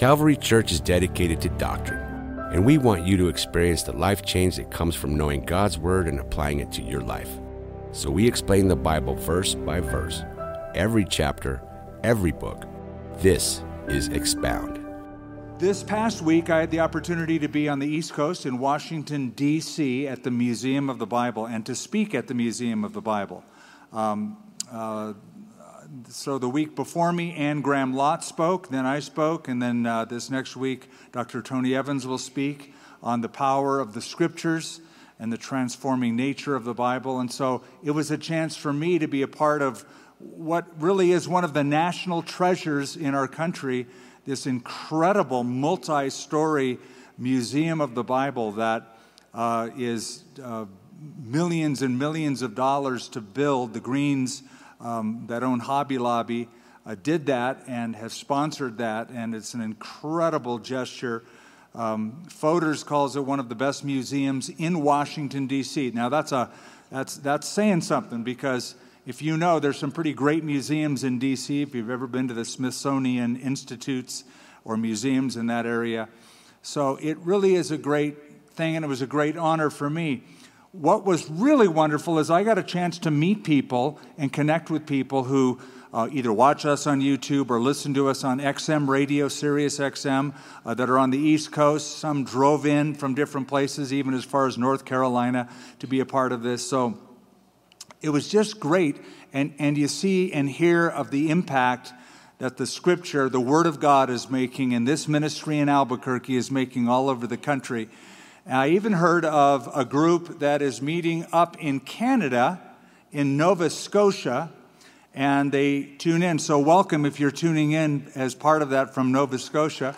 Calvary Church is dedicated to doctrine, and we want you to experience the life change that comes from knowing God's Word and applying it to your life. So we explain the Bible verse by verse, every chapter, every book. This is Expound. This past week, I had the opportunity to be on the East Coast in Washington, D.C. at the Museum of the Bible and to speak at the Museum of the Bible. So the week before me, Anne Graham Lotz spoke, then I spoke, and then this next week, Dr. Tony Evans will speak on the power of the Scriptures and the transforming nature of the Bible. And so it was a chance for me to be a part of what really is one of the national treasures in our country, this incredible multi-story Museum of the Bible that is millions and millions of dollars to build. The Greens that own Hobby Lobby did that and have sponsored that, and it's an incredible gesture. Fodor's calls it one of the best museums in Washington, D.C. Now that's saying something, because if you know, there's some pretty great museums in D.C. if you've ever been to the Smithsonian Institutes or museums in that area. So it really is a great thing, and it was a great honor for me. What was really wonderful is I got a chance to meet people and connect with people who either watch us on YouTube or listen to us on XM radio, Sirius XM, that are on the East Coast. Some drove in from different places, even as far as North Carolina, to be a part of this. So it was just great, and you see and hear of the impact that the Scripture, the Word of God, is making, and this ministry in Albuquerque is making all over the country. And I even heard of a group that is meeting up in Canada, in Nova Scotia, and they tune in. So welcome if you're tuning in as part of that from Nova Scotia.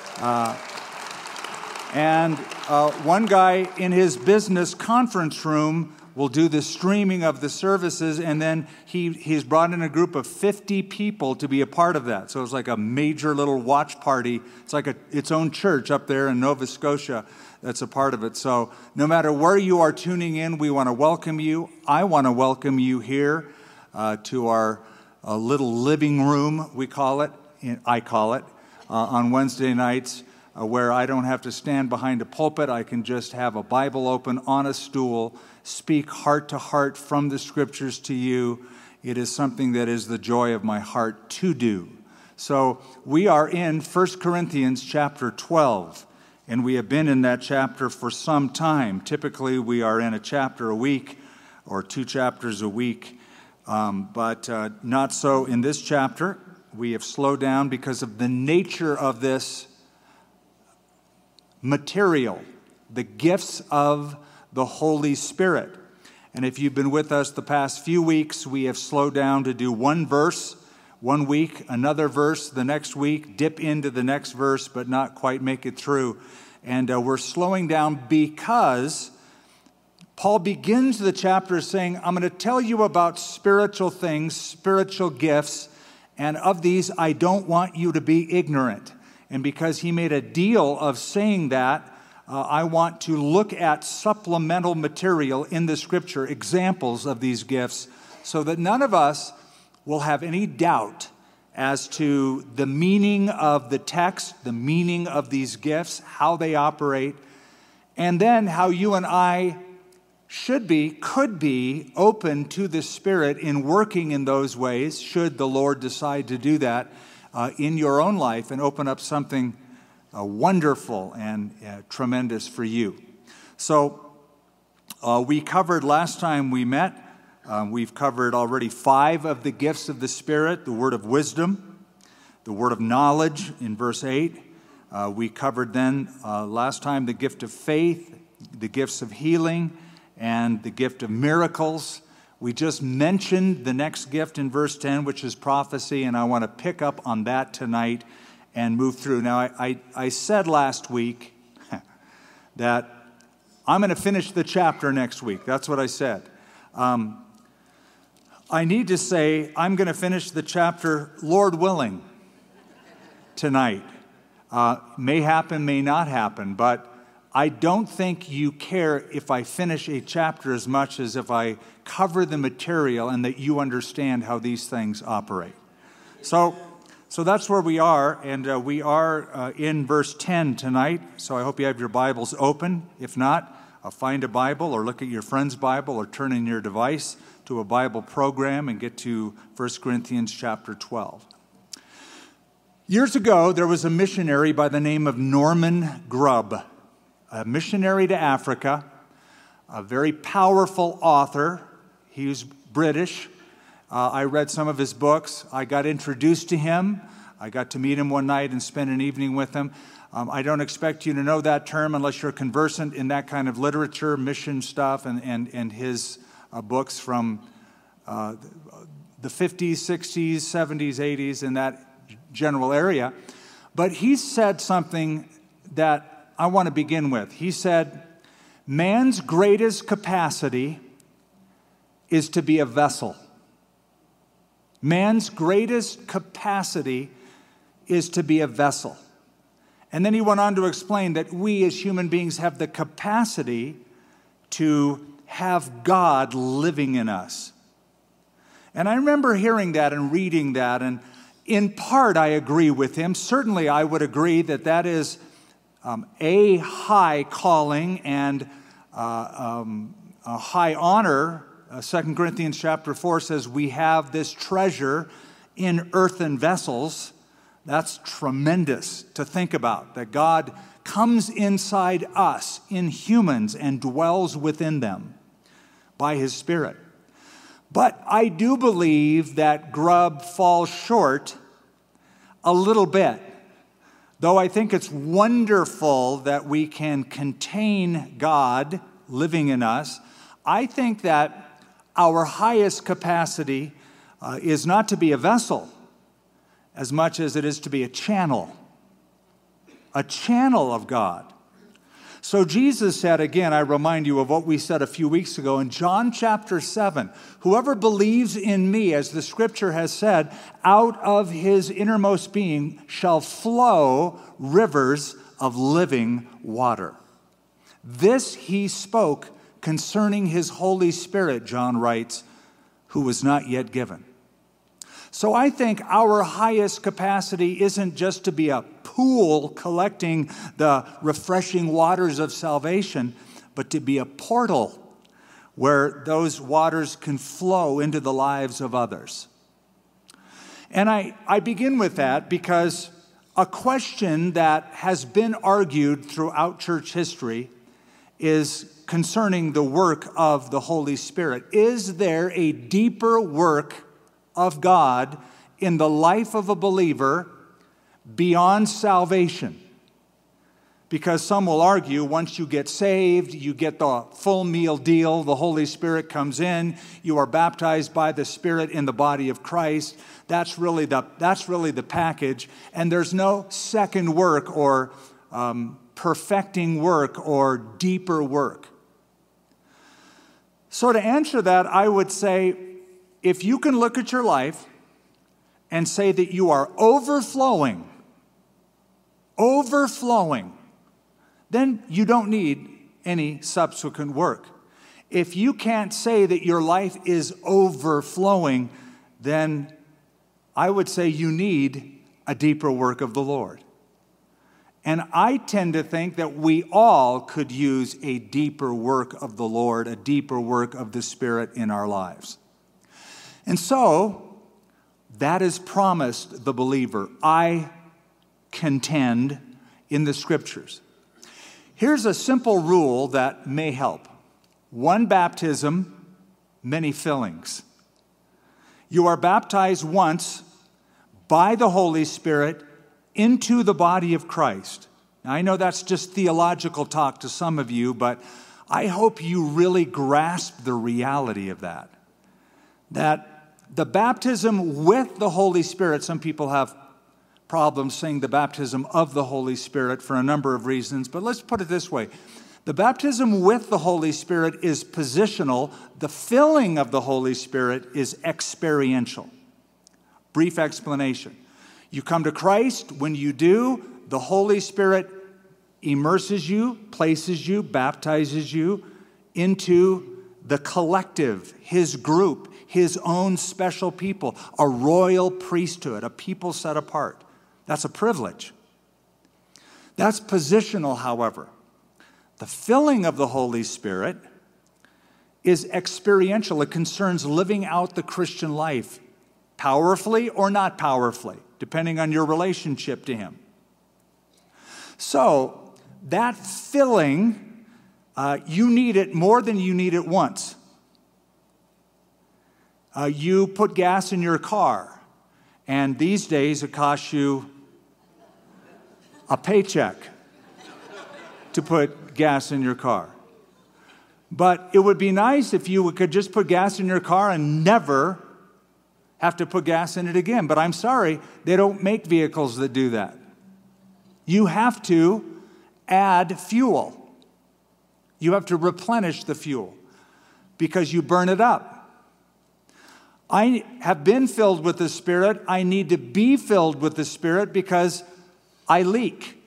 And one guy in his business conference room will do the streaming of the services, and then he's brought in a group of 50 people to be a part of that. So it's like a major little watch party. It's like its own church up there in Nova Scotia that's a part of it. So no matter where you are tuning in, we want to welcome you. I want to welcome you here to our little living room, we call it, I call it, on Wednesday nights, where I don't have to stand behind a pulpit. I can just have a Bible open on a stool, speak heart to heart from the Scriptures to you. It is something that is the joy of my heart to do. So we are in 1 Corinthians chapter 12, and we have been in that chapter for some time. Typically, we are in a chapter a week or 2 chapters a week, but not so in this chapter. We have slowed down because of the nature of this material, the gifts of the Holy Spirit. And if you've been with us the past few weeks, we have slowed down to do one verse, 1 week, another verse the next week, dip into the next verse, but not quite make it through. And we're slowing down because Paul begins the chapter saying, I'm going to tell you about spiritual things, spiritual gifts, and of these I don't want you to be ignorant. And because he made a deal of saying that, I want to look at supplemental material in the Scripture, examples of these gifts, so that none of us will have any doubt as to the meaning of the text, the meaning of these gifts, how they operate, and then how you and I could be open to the Spirit in working in those ways, should the Lord decide to do that in your own life and open up something wonderful and tremendous for you. So we covered last time we met, we've covered already 5 of the gifts of the Spirit: the word of wisdom, the word of knowledge in verse 8. We covered then last time the gift of faith, the gifts of healing, and the gift of miracles. We just mentioned the next gift in verse 10, which is prophecy, and I want to pick up on that tonight and move through. Now, I said last week that I'm going to finish the chapter next week. That's what I said. I need to say I'm going to finish the chapter, Lord willing, tonight. May happen, may not happen, but I don't think you care if I finish a chapter as much as if I cover the material and that you understand how these things operate. So So that's where we are, and we are in verse 10 tonight. So I hope you have your Bibles open. If not, find a Bible or look at your friend's Bible or turn in your device to a Bible program and get to 1 Corinthians chapter 12. Years ago, there was a missionary by the name of Norman Grubb, a missionary to Africa, a very powerful author. He was British. I read some of his books. I got introduced to him. I got to meet him one night and spend an evening with him. I don't expect you to know that term unless you're conversant in that kind of literature, mission stuff, and his books from the 50s, 60s, 70s, 80s, in that general area. But he said something that I want to begin with. He said, man's greatest capacity is to be a vessel. Man's greatest capacity is to be a vessel. And then he went on to explain that we as human beings have the capacity to have God living in us. And I remember hearing that and reading that, and in part I agree with him. Certainly I would agree that that is a high calling and a high honor. 2 Corinthians chapter 4 says we have this treasure in earthen vessels. That's tremendous to think about, that God comes inside us, in humans, and dwells within them by His Spirit. But I do believe that Grubb falls short a little bit. Though I think it's wonderful that we can contain God living in us, I think that our highest capacity is not to be a vessel as much as it is to be a channel of God. So Jesus said, again, I remind you of what we said a few weeks ago in John chapter 7, whoever believes in me, as the scripture has said, out of his innermost being shall flow rivers of living water. This he spoke concerning his Holy Spirit, John writes, who was not yet given. So I think our highest capacity isn't just to be a pool collecting the refreshing waters of salvation, but to be a portal where those waters can flow into the lives of others. And I begin with that because a question that has been argued throughout church history is concerning the work of the Holy Spirit. Is there a deeper work of God in the life of a believer beyond salvation? Because some will argue once you get saved, you get the full meal deal. The Holy Spirit comes in. You are baptized by the Spirit in the body of Christ. That's really the package. And there's no second work or perfecting work or deeper work. So to answer that, I would say, if you can look at your life and say that you are overflowing, then you don't need any subsequent work. If you can't say that your life is overflowing, then I would say you need a deeper work of the Lord. And I tend to think that we all could use a deeper work of the Lord, a deeper work of the Spirit in our lives. And so, that is promised the believer. I contend in the Scriptures. Here's a simple rule that may help. One baptism, many fillings. You are baptized once by the Holy Spirit into the body of Christ. Now, I know that's just theological talk to some of you, but I hope you really grasp the reality of that. That the baptism with the Holy Spirit, some people have problems saying the baptism of the Holy Spirit for a number of reasons, but let's put it this way. The baptism with the Holy Spirit is positional. The filling of the Holy Spirit is experiential. Brief explanation. You come to Christ. When you do, the Holy Spirit immerses you, places you, baptizes you into the collective, His group, his own special people, a royal priesthood, a people set apart. That's a privilege. That's positional, however. The filling of the Holy Spirit is experiential. It concerns living out the Christian life, powerfully or not powerfully, depending on your relationship to him. So, that filling, you need it more than you need it once. You put gas in your car, and these days it costs you a paycheck to put gas in your car. But it would be nice if you could just put gas in your car and never have to put gas in it again. But I'm sorry, they don't make vehicles that do that. You have to add fuel. You have to replenish the fuel because you burn it up. I have been filled with the Spirit. I need to be filled with the Spirit because I leak.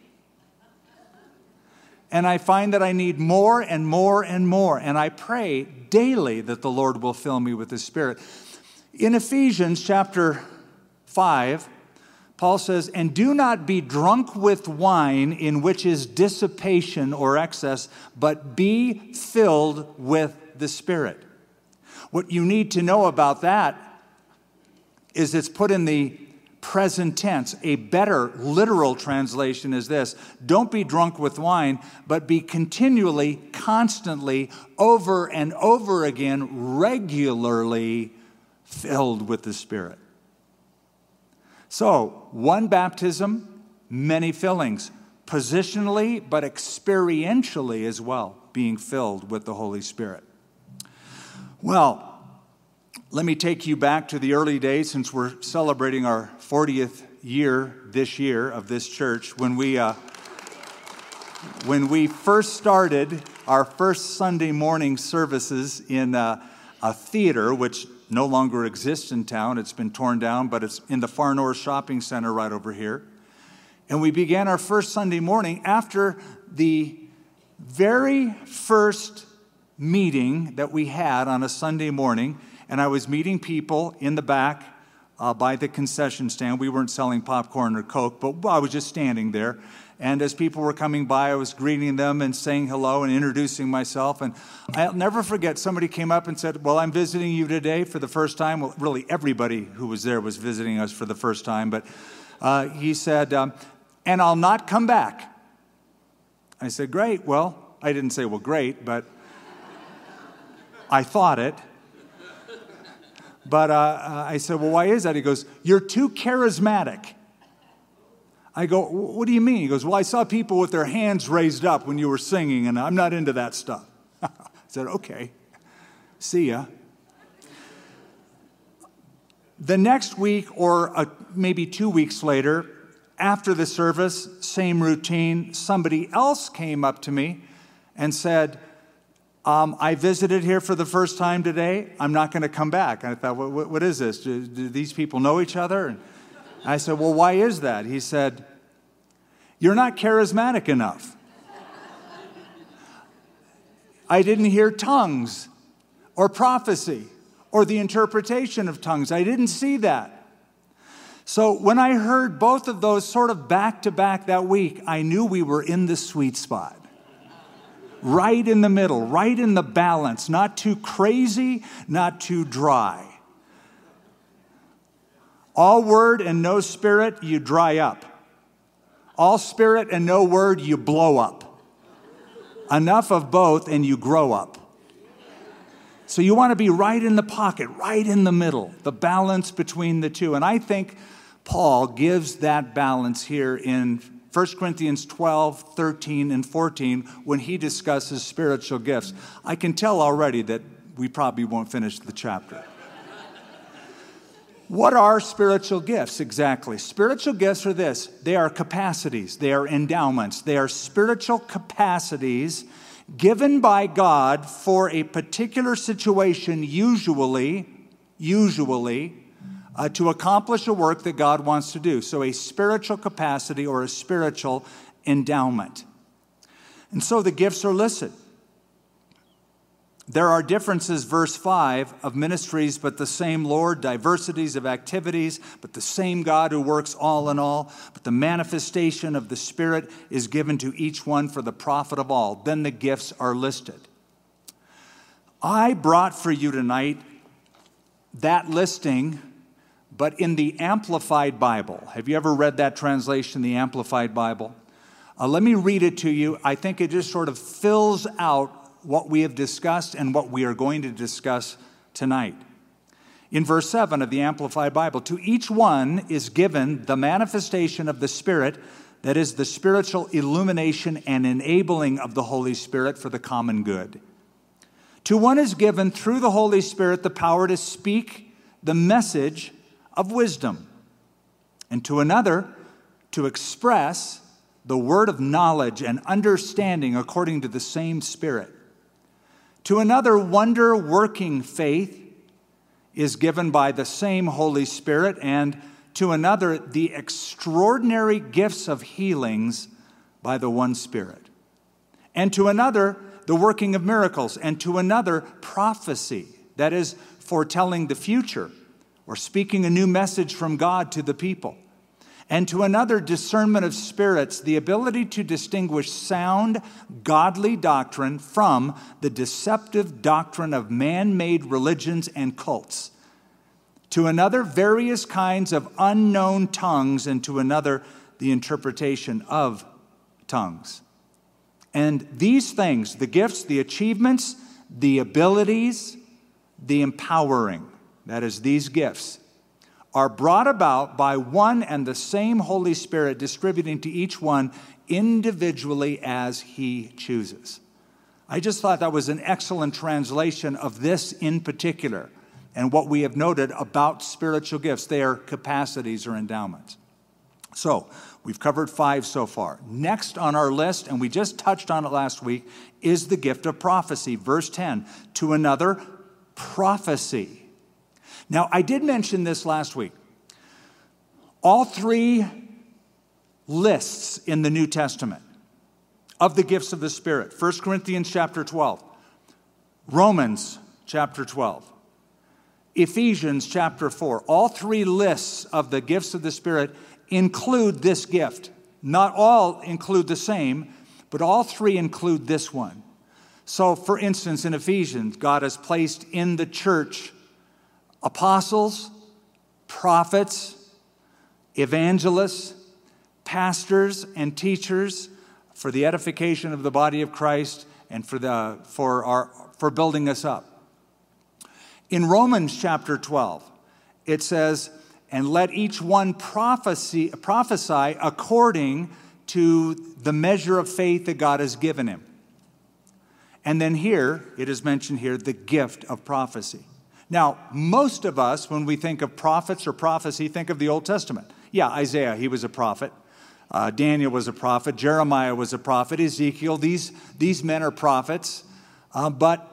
And I find that I need more and more and more. And I pray daily that the Lord will fill me with the Spirit. In Ephesians chapter 5, Paul says, "And do not be drunk with wine, in which is dissipation or excess, but be filled with the Spirit." What you need to know about that is it's put in the present tense. A better literal translation is this: don't be drunk with wine, but be continually, constantly, over and over again, regularly filled with the Spirit. So, one baptism, many fillings, positionally, but experientially as well, being filled with the Holy Spirit. Well, let me take you back to the early days, since we're celebrating our 40th year this year of this church. When we first started our first Sunday morning services in a theater, which no longer exists in town. It's been torn down, but it's in the Far North Shopping Center right over here. And we began our first Sunday morning after the very first meeting that we had on a Sunday morning. And I was meeting people in the back by the concession stand. We weren't selling popcorn or Coke, but I was just standing there. And as people were coming by, I was greeting them and saying hello and introducing myself. And I'll never forget, somebody came up and said, "Well, I'm visiting you today for the first time." Well, really, everybody who was there was visiting us for the first time. But he said, "And I'll not come back." I said, "Great." Well, I didn't say, "Well, great," but I thought it. But I said, "Well, why is that?" He goes, "You're too charismatic." I go, "What do you mean?" He goes, "Well, I saw people with their hands raised up when you were singing, and I'm not into that stuff." I said, "Okay, see ya." The next week, or maybe 2 weeks later, after the service, same routine, somebody else came up to me and said, "I visited here for the first time today. I'm not going to come back." And I thought, what is this? Do these people know each other? And I said, "Well, why is that?" He said, "You're not charismatic enough." I didn't hear tongues or prophecy or the interpretation of tongues. I didn't see that. So when I heard both of those sort of back to back that week, I knew we were in the sweet spot. Right in the middle, right in the balance, not too crazy, not too dry. All word and no spirit, you dry up. All spirit and no word, you blow up. Enough of both and you grow up. So you want to be right in the pocket, right in the middle, the balance between the two. And I think Paul gives that balance here in 1 Corinthians 12, 13, and 14 when he discusses spiritual gifts. I can tell already that we probably won't finish the chapter. What are spiritual gifts exactly? Spiritual gifts are this. They are capacities. They are endowments. They are spiritual capacities given by God for a particular situation, usually to accomplish a work that God wants to do. So a spiritual capacity or a spiritual endowment. And so the gifts are listed. There are differences, verse 5, of ministries, but the same Lord, diversities of activities, but the same God who works all in all. But the manifestation of the Spirit is given to each one for the profit of all. Then the gifts are listed. I brought for you tonight that listing, but in the Amplified Bible. Have you ever read that translation, the Amplified Bible? Let me read it to you. I think it just sort of fills out what we have discussed and what we are going to discuss tonight. In verse 7 of the Amplified Bible, to each one is given the manifestation of the Spirit, that is the spiritual illumination and enabling of the Holy Spirit for the common good. To one is given through the Holy Spirit the power to speak the message of wisdom, and to another to express the word of knowledge and understanding according to the same Spirit. To another, wonder-working faith is given by the same Holy Spirit, and to another, the extraordinary gifts of healings by the one Spirit. And to another, the working of miracles, and to another, prophecy, that is, foretelling the future, or speaking a new message from God to the people. And to another, discernment of spirits, the ability to distinguish sound, godly doctrine from the deceptive doctrine of man-made religions and cults. To another, various kinds of unknown tongues, and to another, the interpretation of tongues. And these things, the gifts, the achievements, the abilities, the empowering, that is, these gifts, are brought about by one and the same Holy Spirit, distributing to each one individually as He chooses. I just thought that was an excellent translation of this in particular, and what we have noted about spiritual gifts, their capacities or endowments. So, we've covered 5 so far. Next on our list, and we just touched on it last week, is the gift of prophecy. Verse 10, to another, prophecy. Now, I did mention this last week. All 3 lists in the New Testament of the gifts of the Spirit. 1 Corinthians chapter 12. Romans chapter 12. Ephesians chapter 4. All 3 lists of the gifts of the Spirit include this gift. Not all include the same, but all 3 include this one. So, for instance, in Ephesians, God has placed in the church apostles, prophets, evangelists, pastors, and teachers for the edification of the body of Christ and for building us up. In Romans chapter 12, it says, and let each one prophesy according to the measure of faith that God has given him. And then here, it is mentioned here, the gift of prophecy. Now, most of us, when we think of prophets or prophecy, think of the Old Testament. Yeah, Isaiah, he was a prophet. Daniel was a prophet. Jeremiah was a prophet. Ezekiel, these men are prophets. But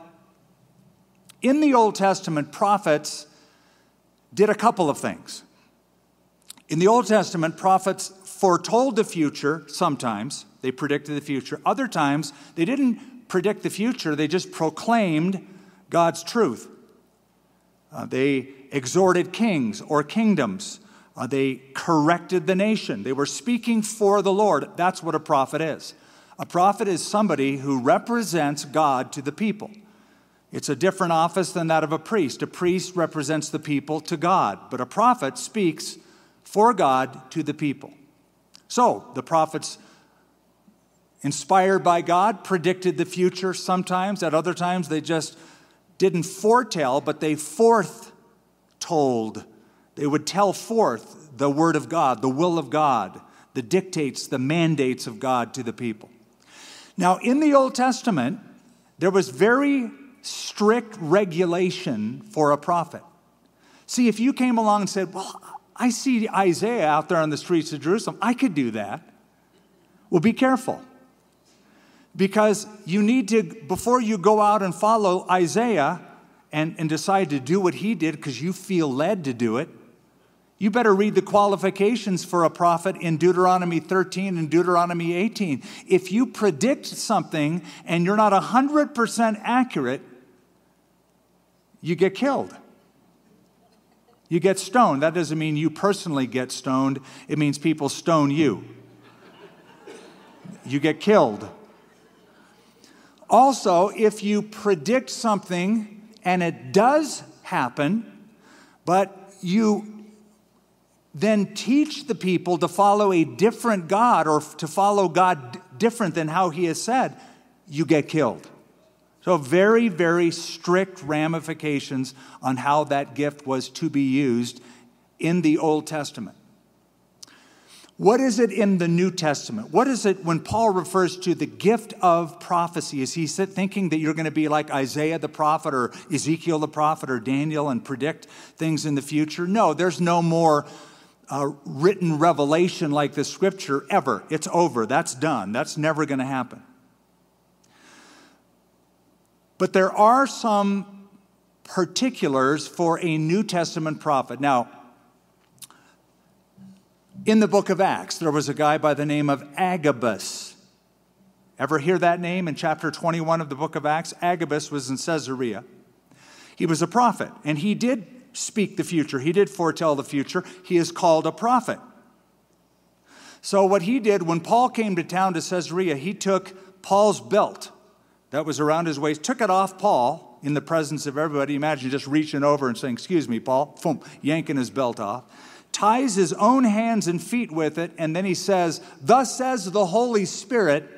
in the Old Testament, prophets did a couple of things. In the Old Testament, prophets foretold the future sometimes. They predicted the future. Other times, they didn't predict the future. They just proclaimed God's truth. They exhorted kings or kingdoms. They corrected the nation. They were speaking for the Lord. That's what a prophet is. A prophet is somebody who represents God to the people. It's a different office than that of a priest. A priest represents the people to God, but a prophet speaks for God to the people. So, the prophets, inspired by God, predicted the future sometimes. At other times, they just didn't foretell, but they foretold. They would tell forth the word of God, the will of God, the dictates, the mandates of God to the people. Now, in the Old Testament, there was very strict regulation for a prophet. See, if you came along and said, well, I see Isaiah out there on the streets of Jerusalem, I could do that. Well, be careful. Because you need to, before you go out and follow Isaiah and decide to do what he did because you feel led to do it, you better read the qualifications for a prophet in Deuteronomy 13 and Deuteronomy 18. If you predict something and you're not 100% accurate, you get killed. You get stoned. That doesn't mean you personally get stoned. It means people stone you. You get killed. Also, if you predict something and it does happen, but you then teach the people to follow a different God or to follow God different than how he has said, you get killed. So very, very strict ramifications on how that gift was to be used in the Old Testament. What is it in the New Testament? What is it when Paul refers to the gift of prophecy? Is he thinking that you're going to be like Isaiah the prophet or Ezekiel the prophet or Daniel and predict things in the future? No, there's no more written revelation like the scripture ever. It's over. That's done. That's never going to happen. But there are some particulars for a New Testament prophet. Now, in the book of Acts, there was a guy by the name of Agabus. Ever hear that name in chapter 21 of the book of Acts? Agabus was in Caesarea. He was a prophet, and he did speak the future. He did foretell the future. He is called a prophet. So what he did, when Paul came to town to Caesarea, he took Paul's belt that was around his waist, took it off Paul in the presence of everybody. Imagine just reaching over and saying, "Excuse me, Paul," boom, yanking his belt off. Ties his own hands and feet with it, and then he says, "Thus says the Holy Spirit,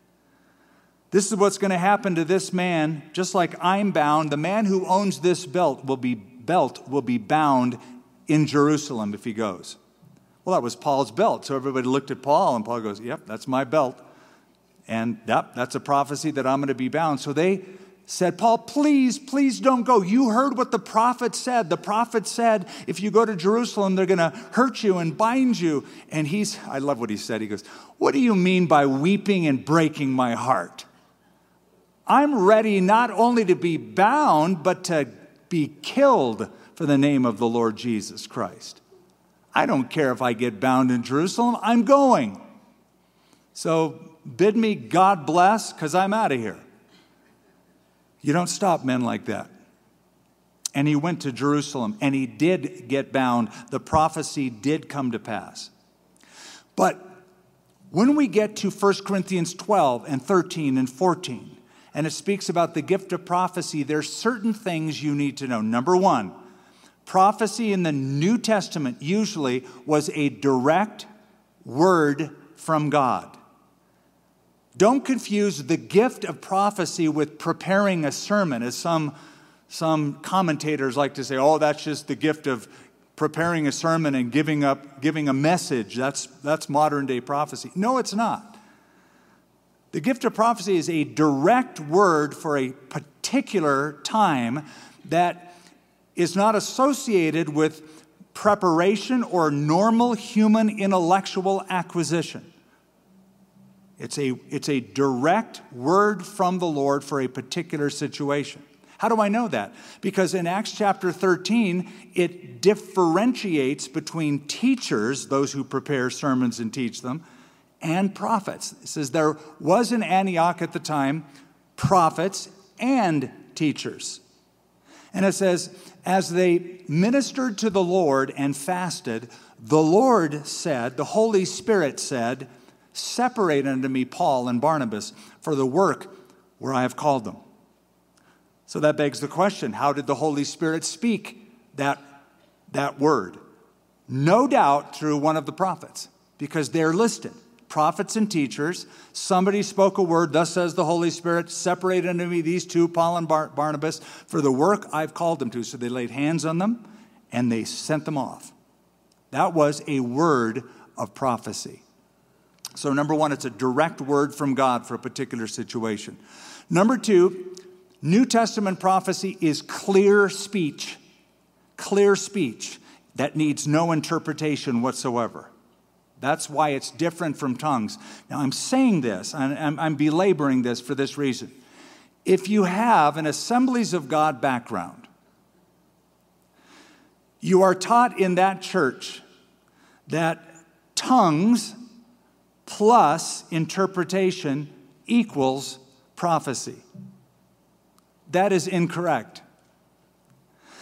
this is what's going to happen to this man, just like I'm bound. The man who owns this belt will be bound in Jerusalem if he goes." Well, that was Paul's belt. So everybody looked at Paul, and Paul goes, "Yep, that's my belt. And yep, that's a prophecy that I'm going to be bound." So they said, "Paul, please don't go. You heard what the prophet said. The prophet said, if you go to Jerusalem, they're going to hurt you and bind you." And I love what he said. He goes, "What do you mean by weeping and breaking my heart? I'm ready not only to be bound, but to be killed for the name of the Lord Jesus Christ. I don't care if I get bound in Jerusalem. I'm going. So bid me God bless, because I'm out of here." You don't stop men like that. And he went to Jerusalem, and he did get bound. The prophecy did come to pass. But when we get to 1 Corinthians 12 and 13 and 14, and it speaks about the gift of prophecy, there's certain things you need to know. Number one, prophecy in the New Testament usually was a direct word from God. Don't confuse the gift of prophecy with preparing a sermon, as some commentators like to say, "Oh, that's just the gift of preparing a sermon and giving a message. That's modern day prophecy." No, it's not. The gift of prophecy is a direct word for a particular time that is not associated with preparation or normal human intellectual acquisition. It's a direct word from the Lord for a particular situation. How do I know that? Because in Acts chapter 13, it differentiates between teachers, those who prepare sermons and teach them, and prophets. It says there was in Antioch at the time prophets and teachers. And it says, as they ministered to the Lord and fasted, the Lord said, the Holy Spirit said, "Separate unto me Paul and Barnabas for the work where I have called them." So that begs the question, how did the Holy Spirit speak that word? No doubt through one of the prophets, because they're listed. Prophets and teachers. Somebody spoke a word, "Thus says the Holy Spirit, separate unto me these two, Paul and Barnabas, for the work I've called them to." So they laid hands on them and they sent them off. That was a word of prophecy. So number one, it's a direct word from God for a particular situation. Number two, New Testament prophecy is clear speech that needs no interpretation whatsoever. That's why it's different from tongues. Now, I'm saying this, and I'm belaboring this for this reason. If you have an Assemblies of God background, you are taught in that church that tongues plus interpretation equals prophecy. That is incorrect.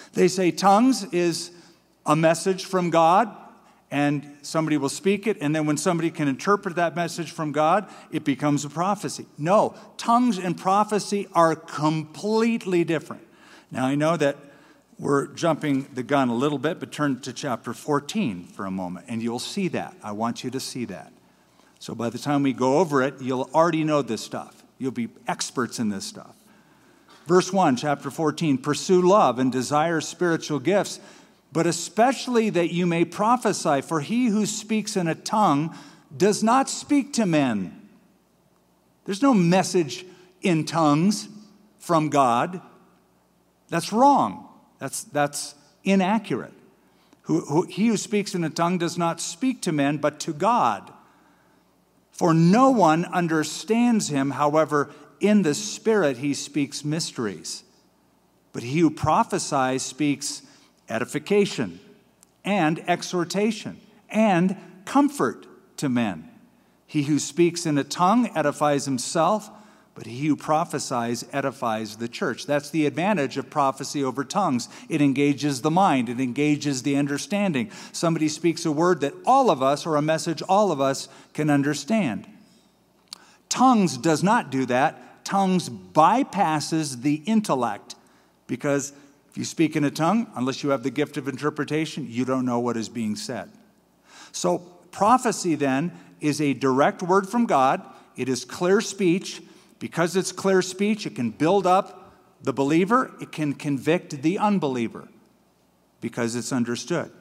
They say tongues is a message from God, and somebody will speak it, and then when somebody can interpret that message from God, it becomes a prophecy. No, tongues and prophecy are completely different. Now, I know that we're jumping the gun a little bit, but turn to chapter 14 for a moment, and you'll see that. I want you to see that. So by the time we go over it, you'll already know this stuff. You'll be experts in this stuff. Verse 1, chapter 14, pursue love and desire spiritual gifts, but especially that you may prophesy, for he who speaks in a tongue does not speak to men. There's no message in tongues from God. That's wrong. That's inaccurate. He who speaks in a tongue does not speak to men, but to God. For no one understands him, however, in the Spirit he speaks mysteries. But he who prophesies speaks edification and exhortation and comfort to men. He who speaks in a tongue edifies himself, but he who prophesies edifies the church. That's the advantage of prophecy over tongues. It engages the mind. It engages the understanding. Somebody speaks a word that all of us, or a message all of us, can understand. Tongues does not do that. Tongues bypasses the intellect, because if you speak in a tongue, unless you have the gift of interpretation, you don't know what is being said. So prophecy then is a direct word from God. It is clear speech. Because it's clear speech, it can build up the believer. It can convict the unbeliever because it's understood.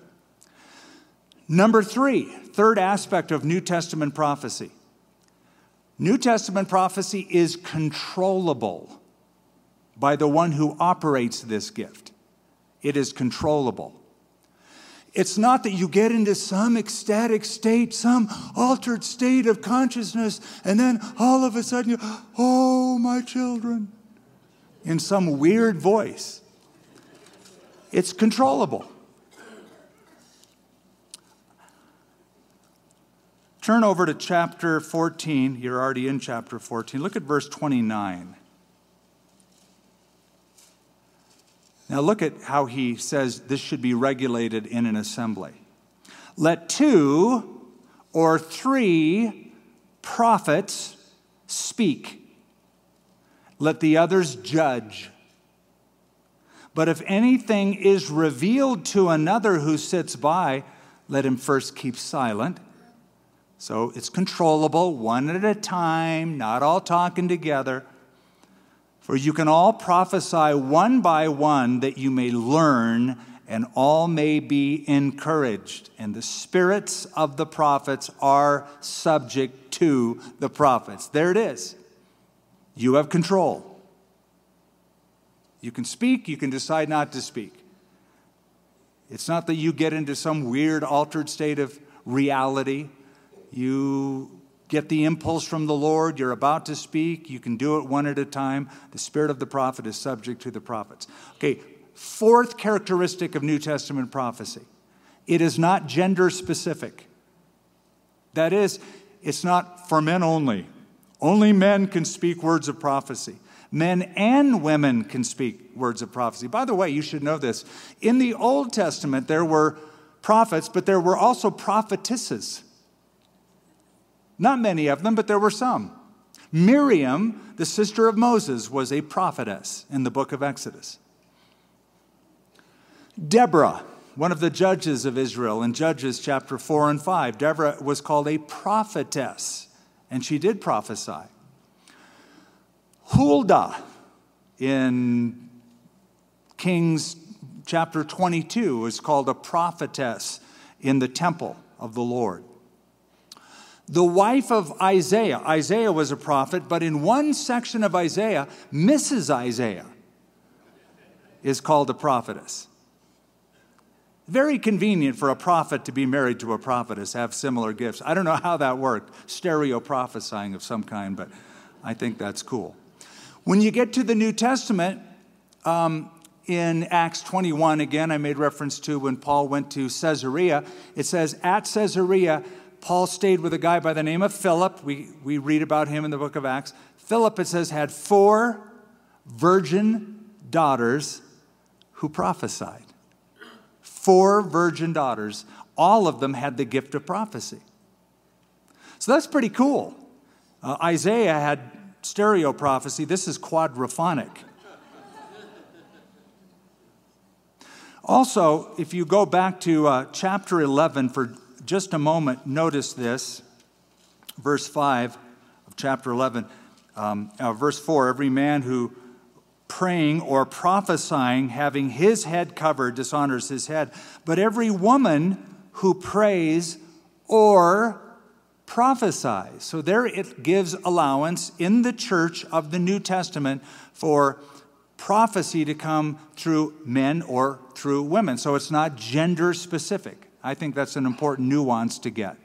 Number 3, third aspect of New Testament prophecy. New Testament prophecy is controllable by the one who operates this gift. It is controllable. It's not that you get into some ecstatic state, some altered state of consciousness, and then all of a sudden you, oh, my children, in some weird voice. It's controllable. Turn over to chapter 14. You're already in chapter 14. Look at verse 29. Now look at how he says this should be regulated in an assembly. Let 2 or 3 prophets speak. Let the others judge. But if anything is revealed to another who sits by, let him first keep silent. So it's controllable, one at a time, not all talking together. For you can all prophesy one by one, that you may learn, and all may be encouraged. And the spirits of the prophets are subject to the prophets. There it is. You have control. You can speak, you can decide not to speak. It's not that you get into some weird altered state of reality. You get the impulse from the Lord, you're about to speak, you can do it one at a time. The spirit of the prophet is subject to the prophets. Okay, fourth characteristic of New Testament prophecy. It is not gender specific. That is, it's not for men only. Only men can speak words of prophecy. Men and women can speak words of prophecy. By the way, you should know this. In the Old Testament, there were prophets, but there were also prophetesses. Not many of them, but there were some. Miriam, the sister of Moses, was a prophetess in the book of Exodus. Deborah, one of the judges of Israel in Judges chapter 4 and 5, Deborah was called a prophetess, and she did prophesy. Huldah, in Kings chapter 22, is called a prophetess in the temple of the Lord. The wife of Isaiah. Isaiah was a prophet, but in one section of Isaiah, Mrs. Isaiah is called a prophetess. Very convenient for a prophet to be married to a prophetess, have similar gifts. I don't know how that worked, stereo prophesying of some kind, but I think that's cool. When you get to the New Testament, in Acts 21, again, I made reference to when Paul went to Caesarea. It says, at Caesarea, Paul stayed with a guy by the name of Philip. We read about him in the book of Acts. Philip, it says, had 4 virgin daughters who prophesied. 4 virgin daughters, all of them had the gift of prophecy. So that's pretty cool. Isaiah had stereo prophecy. This is quadraphonic. Also, if you go back to chapter 11 for just a moment, notice this. Verse 5 of chapter 11. Verse 4, every man who praying or prophesying, having his head covered, dishonors his head. But every woman who prays or prophesies. So there it gives allowance in the church of the New Testament for prophecy to come through men or through women. So it's not gender specific. I think that's an important nuance to get.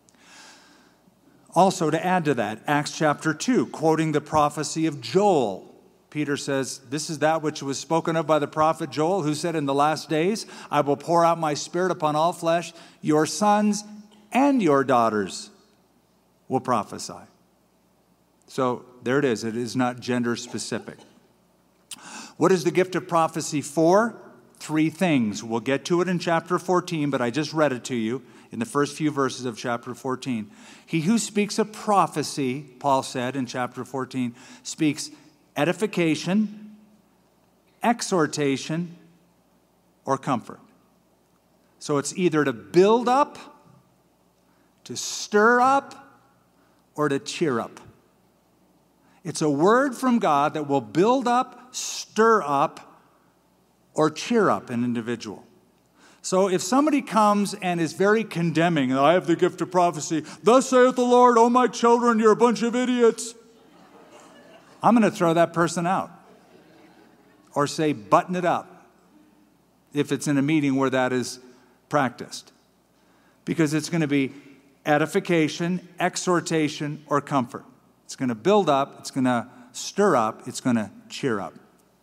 Also, to add to that, Acts chapter 2, quoting the prophecy of Joel. Peter says, this is that which was spoken of by the prophet Joel, who said, in the last days, I will pour out my spirit upon all flesh. Your sons and your daughters will prophesy. So there it is. It is not gender specific. What is the gift of prophecy for? 3 things. We'll get to it in chapter 14, but I just read it to you in the first few verses of chapter 14. He who speaks a prophecy, Paul said in chapter 14, speaks edification, exhortation, or comfort. So it's either to build up, to stir up, or to cheer up. It's a word from God that will build up, stir up, or cheer up an individual. So if somebody comes and is very condemning, I have the gift of prophecy, thus saith the Lord, oh my children, you're a bunch of idiots, I'm going to throw that person out. Or say, button it up, if it's in a meeting where that is practiced. Because it's going to be edification, exhortation, or comfort. It's going to build up, it's going to stir up, it's going to cheer up.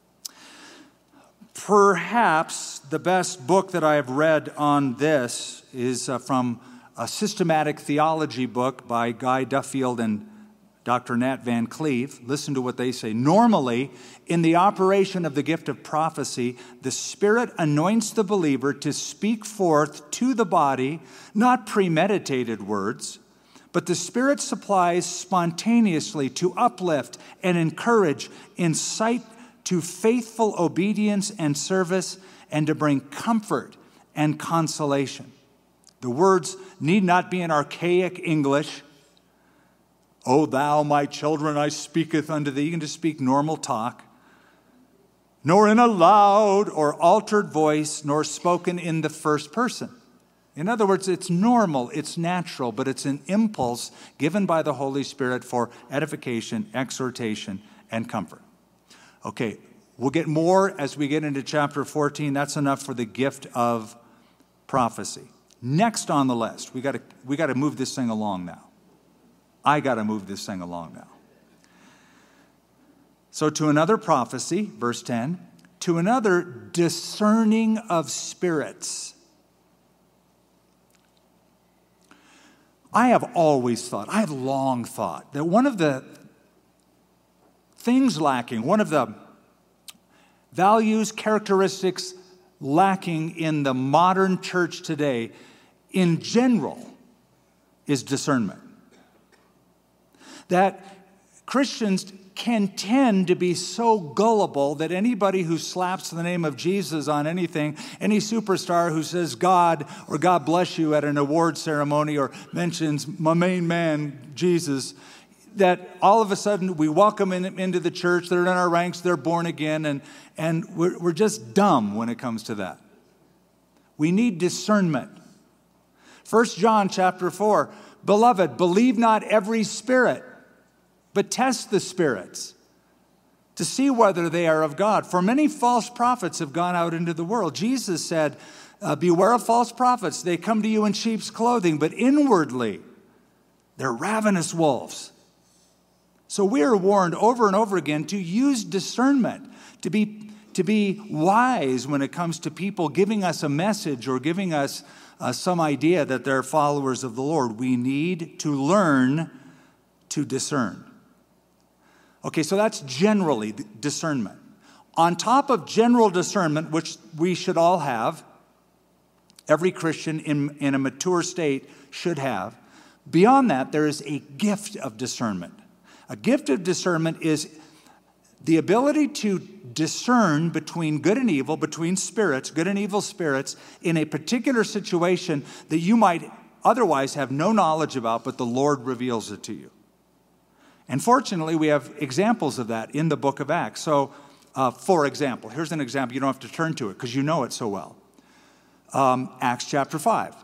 Perhaps the best book that I have read on this is from a systematic theology book by Guy Duffield and Dr. Nat Van Cleve. Listen to what they say. Normally, in the operation of the gift of prophecy, the Spirit anoints the believer to speak forth to the body, not premeditated words, but the Spirit supplies spontaneously to uplift and encourage, incite to faithful obedience and service, and to bring comfort and consolation. The words need not be in archaic English. O thou, my children, I speaketh unto thee. You can just speak normal talk. Nor in a loud or altered voice, nor spoken in the first person. In other words, it's normal, it's natural, but it's an impulse given by the Holy Spirit for edification, exhortation, and comfort. Okay, we'll get more as we get into chapter 14. That's enough for the gift of prophecy. Next on the list, we got to move this thing along now. I got to move this thing along now. So to another prophecy, verse 10, to another discerning of spirits. I have long thought that one of the things lacking, one of the values, characteristics lacking in the modern church today, in general, is discernment. That Christians can tend to be so gullible that anybody who slaps the name of Jesus on anything, any superstar who says God or God bless you at an award ceremony or mentions my main man, Jesus, that all of a sudden we welcome them into the church, they're in our ranks, they're born again, and we're just dumb when it comes to that. We need discernment. 1 John chapter 4, beloved, believe not every spirit, but test the spirits to see whether they are of God. For many false prophets have gone out into the world. Jesus said, beware of false prophets. They come to you in sheep's clothing, but inwardly they're ravenous wolves. So we are warned over and over again to use discernment, to be wise when it comes to people giving us a message or giving us some idea that they're followers of the Lord. We need to learn to discern. Okay, so that's generally discernment. On top of general discernment, which we should all have, every Christian in a mature state should have, beyond that, there is a gift of discernment. A gift of discernment is the ability to discern between good and evil, between spirits, good and evil spirits, in a particular situation that you might otherwise have no knowledge about, but the Lord reveals it to you. And fortunately, we have examples of that in the book of Acts. So, for example, here's an example. You don't have to turn to it because you know it so well. Acts chapter 5.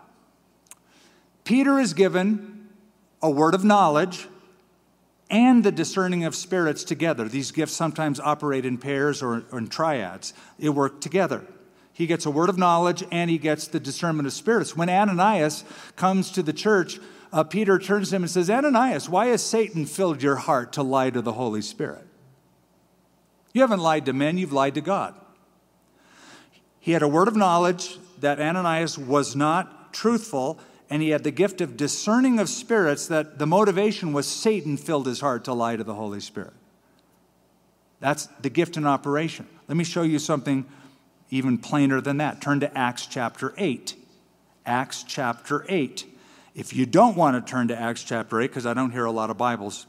Peter is given a word of knowledge and the discerning of spirits together. These gifts sometimes operate in pairs or in triads. They work together. He gets a word of knowledge and he gets the discernment of spirits. When Ananias comes to the church, Peter turns to him and says, Ananias, why has Satan filled your heart to lie to the Holy Spirit? You haven't lied to men, you've lied to God. He had a word of knowledge that Ananias was not truthful, and he had the gift of discerning of spirits that the motivation was Satan filled his heart to lie to the Holy Spirit. That's the gift in operation. Let me show you something even plainer than that. Turn to Acts chapter 8. Acts chapter 8. If you don't want to turn to Acts chapter 8, because I don't hear a lot of Bibles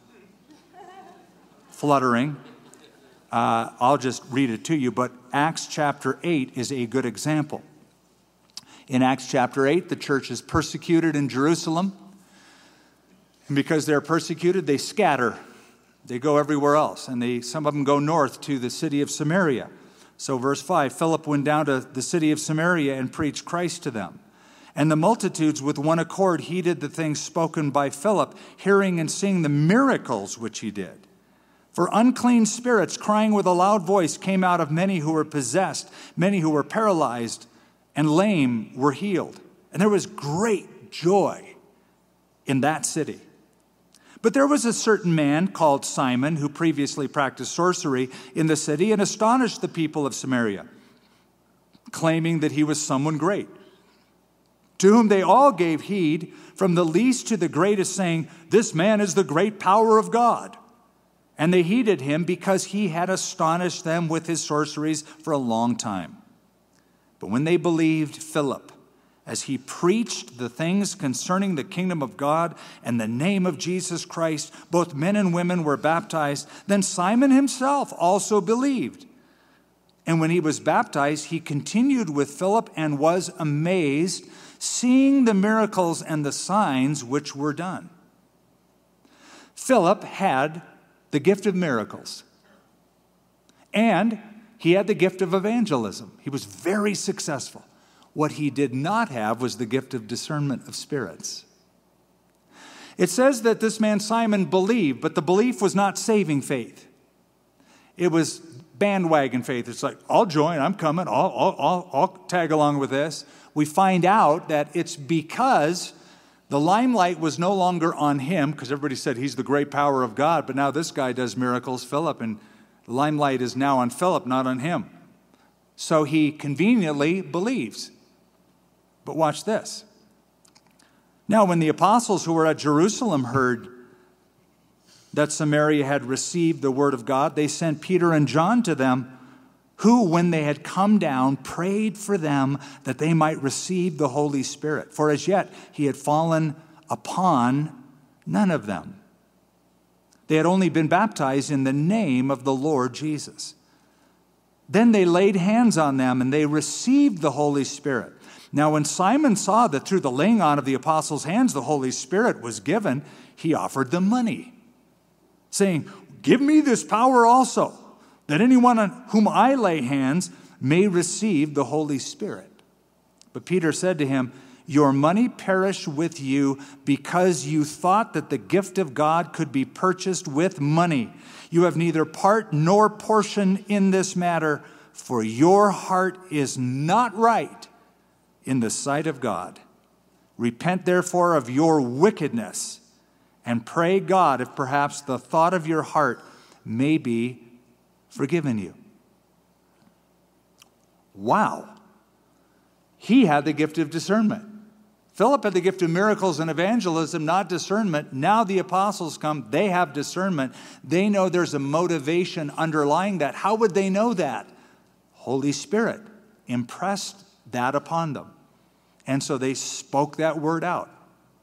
fluttering, I'll just read it to you. But Acts chapter 8 is a good example. In Acts chapter 8, the church is persecuted in Jerusalem. And because they're persecuted, they scatter. They go everywhere else. And some of them go north to the city of Samaria. So verse 5, Philip went down to the city of Samaria and preached Christ to them. And the multitudes with one accord heeded the things spoken by Philip, hearing and seeing the miracles which he did. For unclean spirits, crying with a loud voice, came out of many who were possessed, many who were paralyzed, and lame were healed. And there was great joy in that city. But there was a certain man called Simon who previously practiced sorcery in the city and astonished the people of Samaria, claiming that he was someone great, to whom they all gave heed, from the least to the greatest, saying, this man is the great power of God. And they heeded him because he had astonished them with his sorceries for a long time. But when they believed Philip, as he preached the things concerning the kingdom of God and the name of Jesus Christ, both men and women were baptized. Then Simon himself also believed. And when he was baptized, he continued with Philip and was amazed, seeing the miracles and the signs which were done. Philip had the gift of miracles, and he had the gift of evangelism. He was very successful. What he did not have was the gift of discernment of spirits. It says that this man Simon believed, but the belief was not saving faith. It was bandwagon faith. It's like, I'll join, I'm coming, I'll tag along with this. We find out that it's because the limelight was no longer on him, because everybody said he's the great power of God, but now this guy does miracles, Philip, and the limelight is now on Philip, not on him. So he conveniently believes. But watch this. Now, when the apostles who were at Jerusalem heard that Samaria had received the word of God, they sent Peter and John to them, who, when they had come down, prayed for them that they might receive the Holy Spirit. For as yet he had fallen upon none of them. They had only been baptized in the name of the Lord Jesus. Then they laid hands on them and they received the Holy Spirit. Now, when Simon saw that through the laying on of the apostles' hands the Holy Spirit was given, he offered them money, saying, give me this power also, that anyone on whom I lay hands may receive the Holy Spirit. But Peter said to him, your money perish with you because you thought that the gift of God could be purchased with money. You have neither part nor portion in this matter, for your heart is not right in the sight of God. Repent therefore of your wickedness and pray God if perhaps the thought of your heart may be forgiven you. Wow. He had the gift of discernment. Philip had the gift of miracles and evangelism, not discernment. Now the apostles come. They have discernment. They know there's a motivation underlying that. How would they know that? Holy Spirit impressed that upon them. And so they spoke that word out.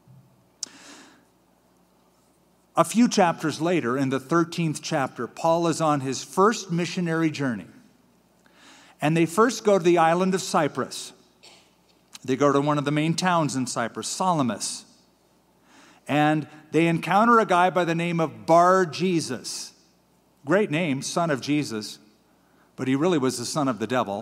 A few chapters later, in the 13th chapter, Paul is on his first missionary journey. And they first go to the island of Cyprus. They go to one of the main towns in Cyprus, Salamis. And they encounter a guy by the name of Bar-Jesus. Great name, son of Jesus. But he really was the son of the devil.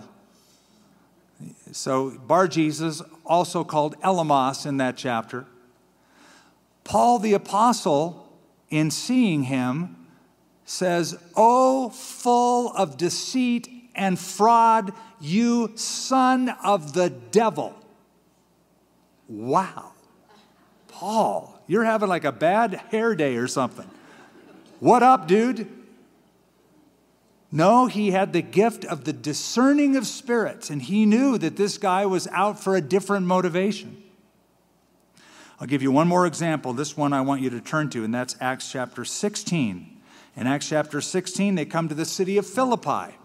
So Bar-Jesus, also called Elymas in that chapter. Paul the apostle, in seeing him, says, "O full of deceit and fraud, you son of the devil." Wow. Paul, you're having like a bad hair day or something. What up, dude? No, he had the gift of the discerning of spirits, and he knew that this guy was out for a different motivation. I'll give you one more example. This one I want you to turn to, and that's Acts chapter 16. In Acts chapter 16, they come to the city of Philippi.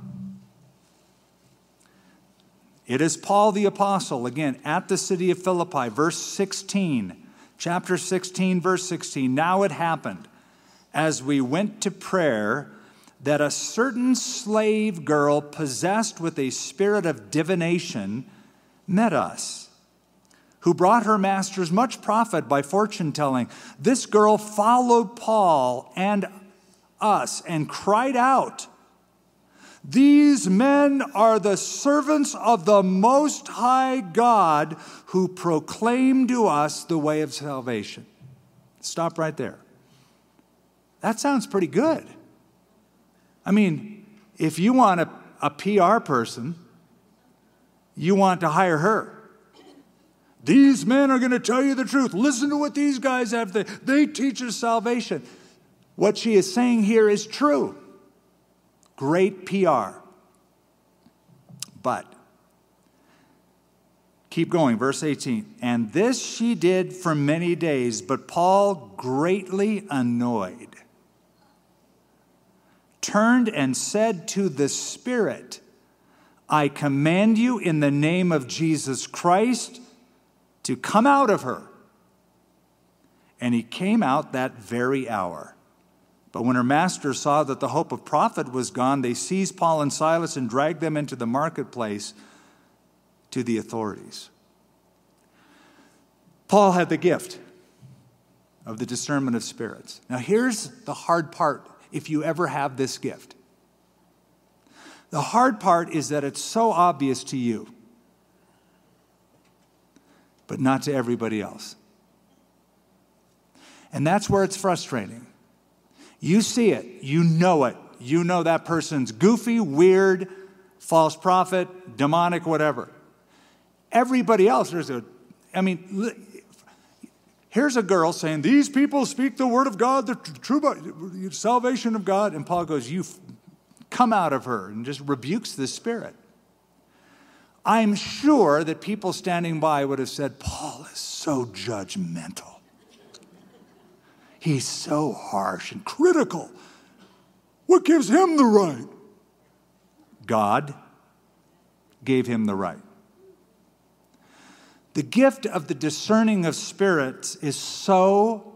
It is Paul the apostle, again, at the city of Philippi, verse 16. Chapter 16, verse 16. Now it happened, as we went to prayer, that a certain slave girl possessed with a spirit of divination met us, who brought her masters much profit by fortune telling. This girl followed Paul and us and cried out, "These men are the servants of the Most High God who proclaim to us the way of salvation." Stop right there. That sounds pretty good. I mean, if you want a PR person, you want to hire her. These men are going to tell you the truth. Listen to what these guys have. They teach us salvation. What she is saying here is true. Great PR. But, keep going, verse 18. And this she did for many days, but Paul, greatly annoyed, turned and said to the Spirit, "I command you in the name of Jesus Christ to come out of her." And he came out that very hour. But when her masters saw that the hope of profit was gone, they seized Paul and Silas and dragged them into the marketplace to the authorities. Paul had the gift of the discernment of spirits. Now here's the hard part if you ever have this gift. The hard part is that it's so obvious to you, but not to everybody else. And that's where it's frustrating. You see it. You know that person's goofy, weird, false prophet, demonic, whatever. Everybody else, here's a girl saying, "These people speak the word of God, the true salvation of God." And Paul goes, "You come out of her," and just rebukes the spirit. I'm sure that people standing by would have said, "Paul is so judgmental. He's so harsh and critical. What gives him the right?" God gave him the right. The gift of the discerning of spirits is so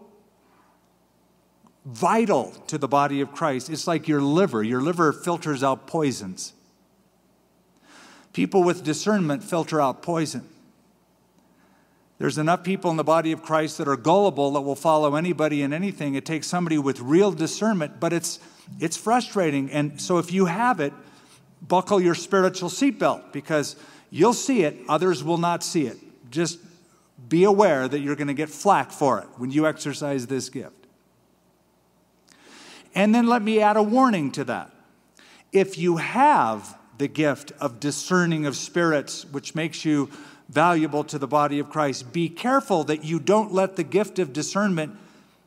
vital to the body of Christ. It's like your liver. Your liver filters out poisons. People with discernment filter out poison. There's enough people in the body of Christ that are gullible that will follow anybody and anything. It takes somebody with real discernment, but it's frustrating. And so if you have it, buckle your spiritual seatbelt, because you'll see it, others will not see it. Just be aware that you're going to get flack for it when you exercise this gift. And then let me add a warning to that. If you have the gift of discerning of spirits, which makes you valuable to the body of Christ, be careful that you don't let the gift of discernment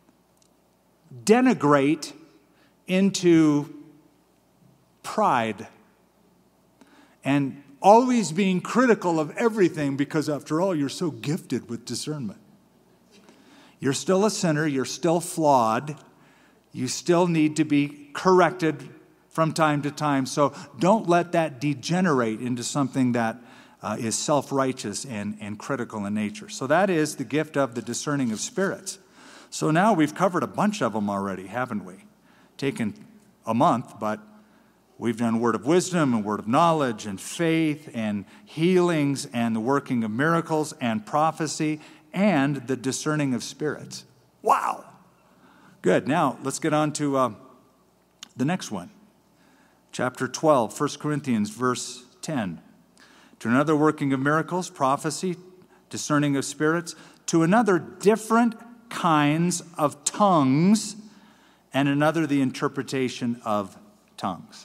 denigrate into pride and always being critical of everything because, after all, you're so gifted with discernment. You're still a sinner. You're still flawed. You still need to be corrected from time to time. So don't let that degenerate into something that is self-righteous and critical in nature. So that is the gift of the discerning of spirits. So now we've covered a bunch of them already, haven't we? Taken a month, but we've done word of wisdom and word of knowledge and faith and healings and the working of miracles and prophecy and the discerning of spirits. Wow. Good. Now let's get on to the next one. Chapter 12, 1 Corinthians, verse 10. To another, working of miracles, prophecy, discerning of spirits. To another, different kinds of tongues, and another, the interpretation of tongues.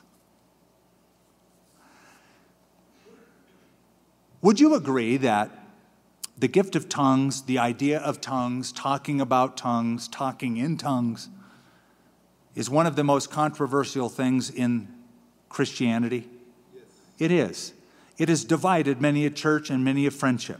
Would you agree that the gift of tongues, the idea of tongues, talking about tongues, talking in tongues, is one of the most controversial things in Christianity? Yes. It is. It has divided many a church and many a friendship.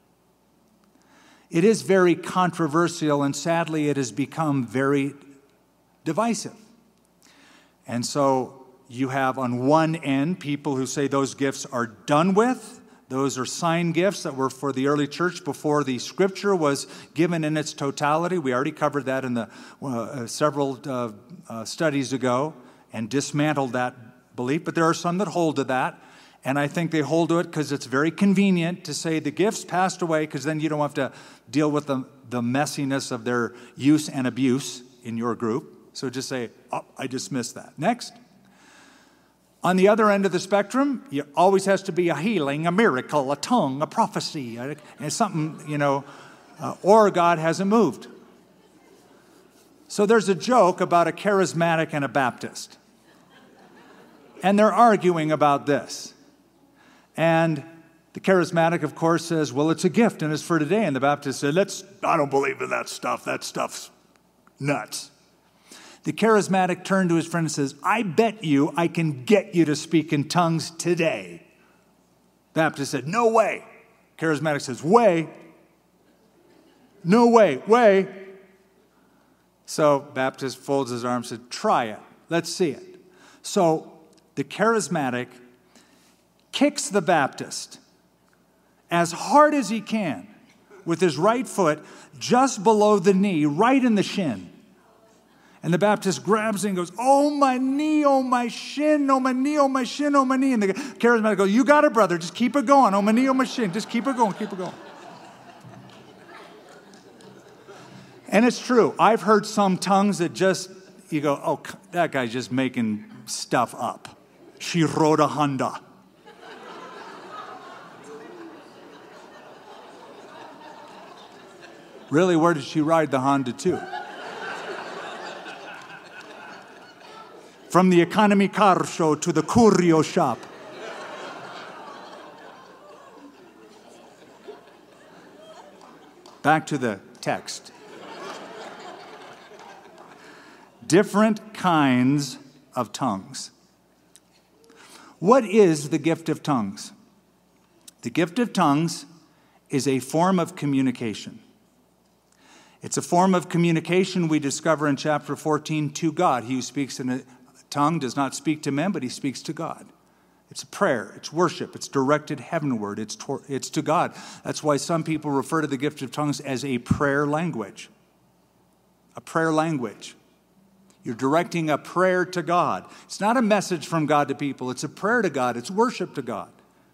It is very controversial, and sadly, it has become very divisive. And so you have on one end people who say those gifts are done with. Those are sign gifts that were for the early church before the Scripture was given in its totality. We already covered that in the several studies ago and dismantled that belief. But there are some that hold to that. And I think they hold to it because it's very convenient to say the gifts passed away, because then you don't have to deal with the messiness of their use and abuse in your group. So just say, oh, I dismiss that. Next. On the other end of the spectrum, it always has to be a healing, a miracle, a tongue, a prophecy, and something, or God hasn't moved. So there's a joke about a charismatic and a Baptist. And they're arguing about this. And the charismatic, of course, says, well, it's a gift and it's for today. And the Baptist said, I don't believe in that stuff. That stuff's nuts. The charismatic turned to his friend and says, I bet you I can get you to speak in tongues today. Baptist said, no way. Charismatic says, way. No way. So Baptist folds his arms and said, try it. Let's see it. So the charismatic kicks the Baptist as hard as he can with his right foot just below the knee, right in the shin. And the Baptist grabs it and goes, oh, my knee, oh, my shin, oh, my knee, oh, my shin, oh, my knee. And the charismatic goes, you got it, brother. Just keep it going. Oh, my knee, oh, my shin. Just keep it going, keep it going. And it's true. I've heard some tongues that just, you go, oh, that guy's just making stuff up. She rode a Honda. Really, where did she ride the Honda to? From the economy car show to the curio shop. Back to the text. Different kinds of tongues. What is the gift of tongues? The gift of tongues is a form of communication. It's a form of communication we discover in chapter 14 to God. He who speaks in a tongue does not speak to men, but he speaks to God. It's a prayer. It's worship. It's directed heavenward. It's to God. That's why some people refer to the gift of tongues as a prayer language. A prayer language. You're directing a prayer to God. It's not a message from God to people. It's a prayer to God. It's worship to God.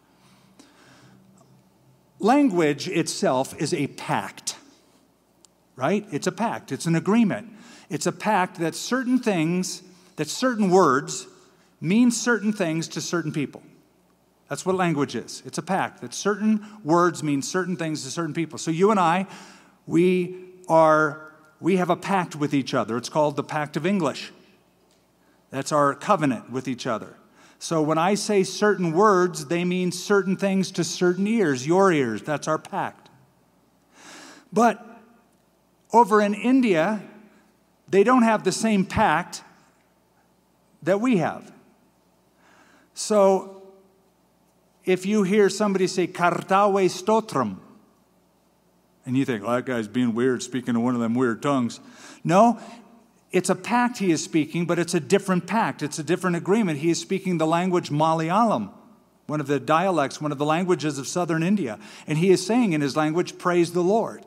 Language itself is a pact. Right? It's a pact. It's an agreement. It's a pact that certain things, that certain words mean certain things to certain people. That's what language is. It's a pact that certain words mean certain things to certain people. So you and I, we have a pact with each other. It's called the Pact of English. That's our covenant with each other. So when I say certain words, they mean certain things to certain ears, your ears. That's our pact. But over in India, they don't have the same pact that we have. So if you hear somebody say, "Kartawe stotram," and you think, well, that guy's being weird, speaking in one of them weird tongues. No, it's a pact he is speaking, but it's a different pact. It's a different agreement. He is speaking the language Malayalam, one of the dialects, one of the languages of southern India. And he is saying in his language, praise the Lord.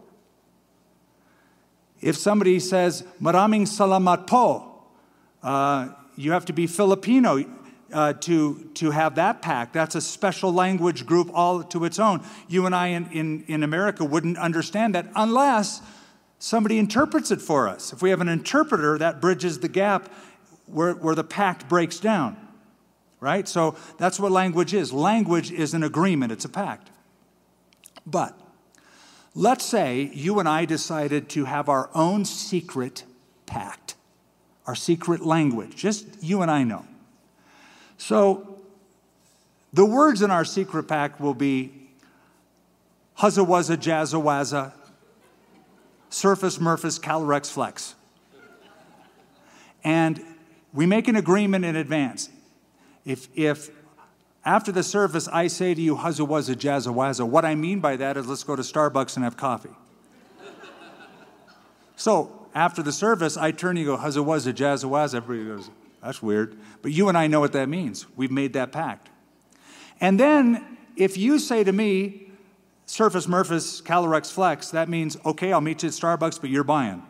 If somebody says, "Maraming salamat po," you have to be Filipino to have that pact. That's a special language group all to its own. You and I in America wouldn't understand that unless somebody interprets it for us. If we have an interpreter, that bridges the gap where the pact breaks down. Right? So that's what language is. Language is an agreement. It's a pact. But let's say you and I decided to have our own secret pact, our secret language. Just you and I know. So the words in our secret pact will be huzza wuzza, jazza wazza, surface murphus, calorex flex. And we make an agreement in advance. If after the service I say to you, huzza wuzza, jazza wazza, what I mean by that is let's go to Starbucks and have coffee. So after the service, I turn to you and go, huzza wuzza, jazza wazza. Everybody goes, that's weird. But you and I know what that means. We've made that pact. And then if you say to me, surface murphus, calorex flex, that means, okay, I'll meet you at Starbucks, but you're buying.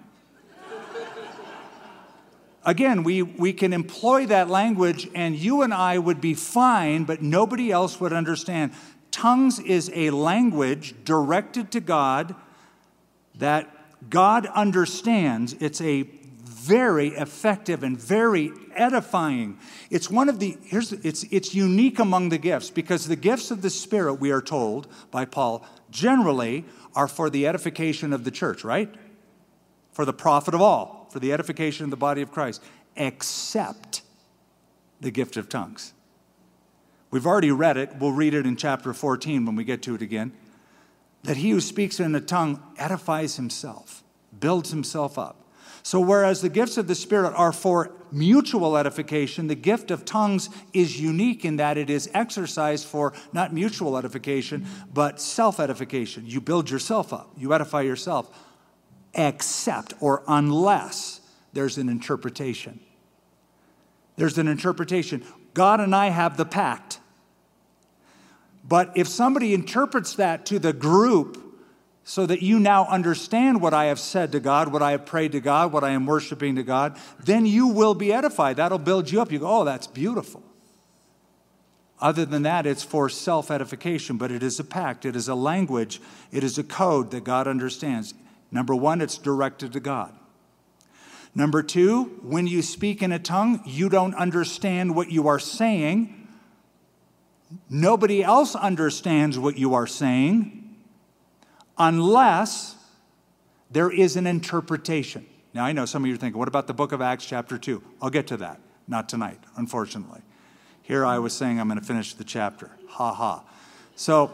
Again, we can employ that language and you and I would be fine, but nobody else would understand. Tongues is a language directed to God that God understands. It's a very effective and very edifying. It's one of the, it's unique among the gifts because the gifts of the Spirit, we are told by Paul, generally are for the edification of the church, right? For the profit of all. For the edification of the body of Christ, except the gift of tongues. We've already read it. We'll read it in chapter 14 when we get to it again. That he who speaks in a tongue edifies himself, builds himself up. So whereas the gifts of the Spirit are for mutual edification, the gift of tongues is unique in that it is exercised for not mutual edification, but self-edification. You build yourself up. You edify yourself. Except or unless there's an interpretation. There's an interpretation. God and I have the pact. But if somebody interprets that to the group so that you now understand what I have said to God, what I have prayed to God, what I am worshiping to God, then you will be edified. That'll build you up. You go, oh, that's beautiful. Other than that, it's for self-edification, but it is a pact. It is a language. It is a code that God understands. Number one, it's directed to God. Number two, when you speak in a tongue, you don't understand what you are saying. Nobody else understands what you are saying unless there is an interpretation. Now, I know some of you are thinking, what about the book of Acts chapter 2? I'll get to that. Not tonight, unfortunately. Here I was saying I'm going to finish the chapter. Ha ha. So,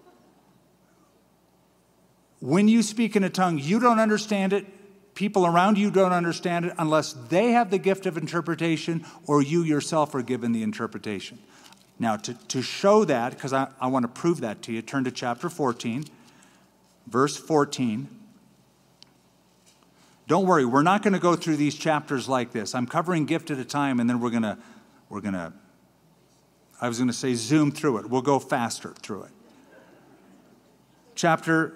when you speak in a tongue, you don't understand it. People around you don't understand it unless they have the gift of interpretation or you yourself are given the interpretation. Now, to show that, because I want to prove that to you, turn to chapter 14, verse 14. Don't worry, we're not going to go through these chapters like this. I'm covering gift at a time, and then we're going to, I was going to say zoom through it. We'll go faster through it. Chapter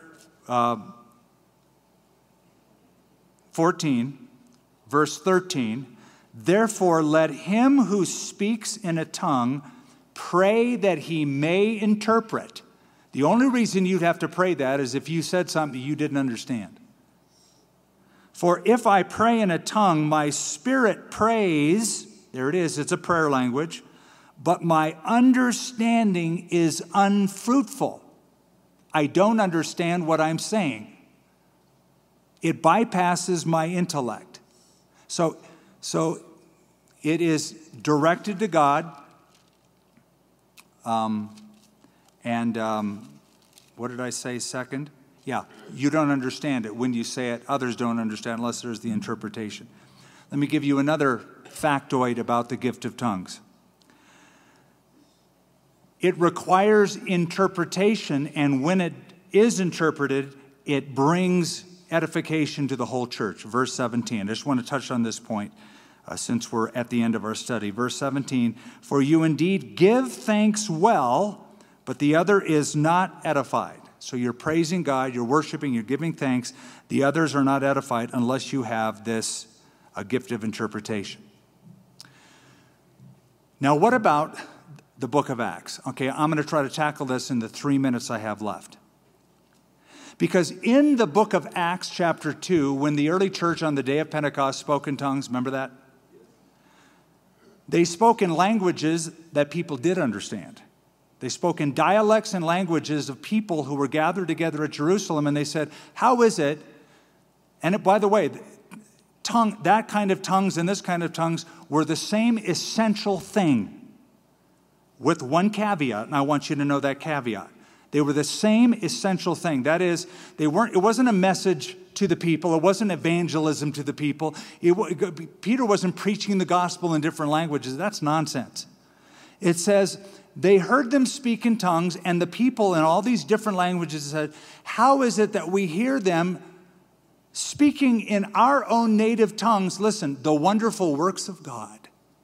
14, verse 13, therefore let him who speaks in a tongue pray that he may interpret. The only reason you'd have to pray that is if you said something you didn't understand. For if I pray in a tongue, my spirit prays, there it is, it's a prayer language, but my understanding is unfruitful. I don't understand what I'm saying. It bypasses my intellect. So it is directed to God. What did I say second? Yeah, you don't understand it. When you say it, others don't understand unless there's the interpretation. Let me give you another factoid about the gift of tongues. It requires interpretation, and when it is interpreted, it brings edification to the whole church. Verse 17. I just want to touch on this point since we're at the end of our study. Verse 17, for you indeed give thanks well, but the other is not edified. So you're praising God, you're worshiping, you're giving thanks. The others are not edified unless you have this gift of interpretation. Now, what about the book of Acts? Okay, I'm going to try to tackle this in the 3 minutes I have left. Because in the book of Acts chapter 2, when the early church on the day of Pentecost spoke in tongues, remember that? They spoke in languages that people did understand. They spoke in dialects and languages of people who were gathered together at Jerusalem, and they said, how is it? And by the way, that kind of tongues and this kind of tongues were the same essential thing, with one caveat, and I want you to know that caveat. They were the same essential thing. That is, it wasn't a message to the people. It wasn't evangelism to the people. Peter wasn't preaching the gospel in different languages. That's nonsense. It says, they heard them speak in tongues, and the people in all these different languages said, how is it that we hear them speaking in our own native tongues? Listen, the wonderful works of God.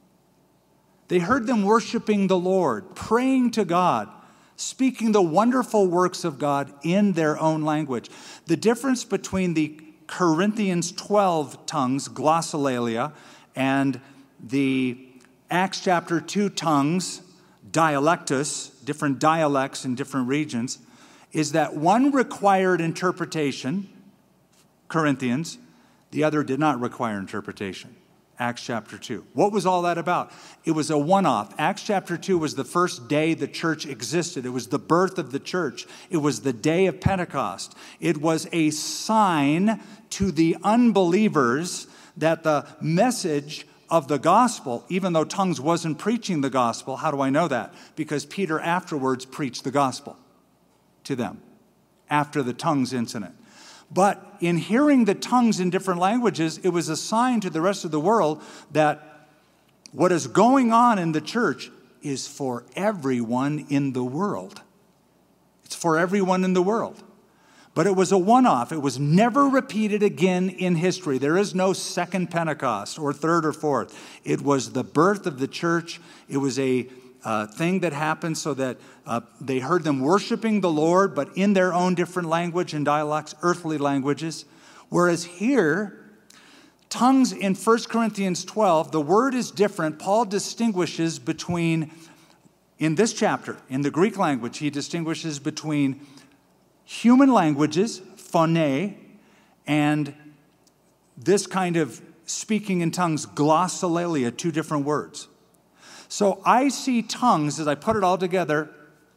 They heard them worshiping the Lord, praying to God, speaking the wonderful works of God in their own language. The difference between the Corinthians 12 tongues, glossolalia, and the Acts chapter 2 tongues, dialectus, different dialects in different regions, is that one required interpretation, Corinthians, the other did not require interpretation. Acts chapter 2. What was all that about? It was a one-off. Acts chapter 2 was the first day the church existed. It was the birth of the church. It was the day of Pentecost. It was a sign to the unbelievers that the message of the gospel, even though tongues wasn't preaching the gospel. How do I know that? Because Peter afterwards preached the gospel to them after the tongues incident. But in hearing the tongues in different languages, it was a sign to the rest of the world that what is going on in the church is for everyone in the world. It's for everyone in the world. But it was a one-off. It was never repeated again in history. There is no second Pentecost or third or fourth. It was the birth of the church. It was a thing that happened so that they heard them worshiping the Lord, but in their own different language and dialects, earthly languages. Whereas here, tongues in 1 Corinthians 12, the word is different. Paul distinguishes between, in this chapter, in the Greek language, he distinguishes between human languages, phone, and this kind of speaking in tongues, glossolalia, two different words. So I see tongues, as I put it all together,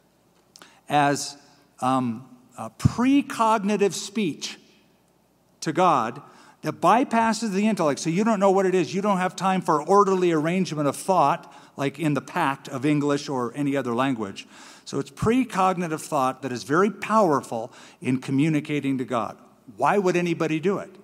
as a precognitive speech to God that bypasses the intellect. So you don't know what it is. You don't have time for orderly arrangement of thought, like in the pact of English or any other language. So it's precognitive thought that is very powerful in communicating to God. Why would anybody do it?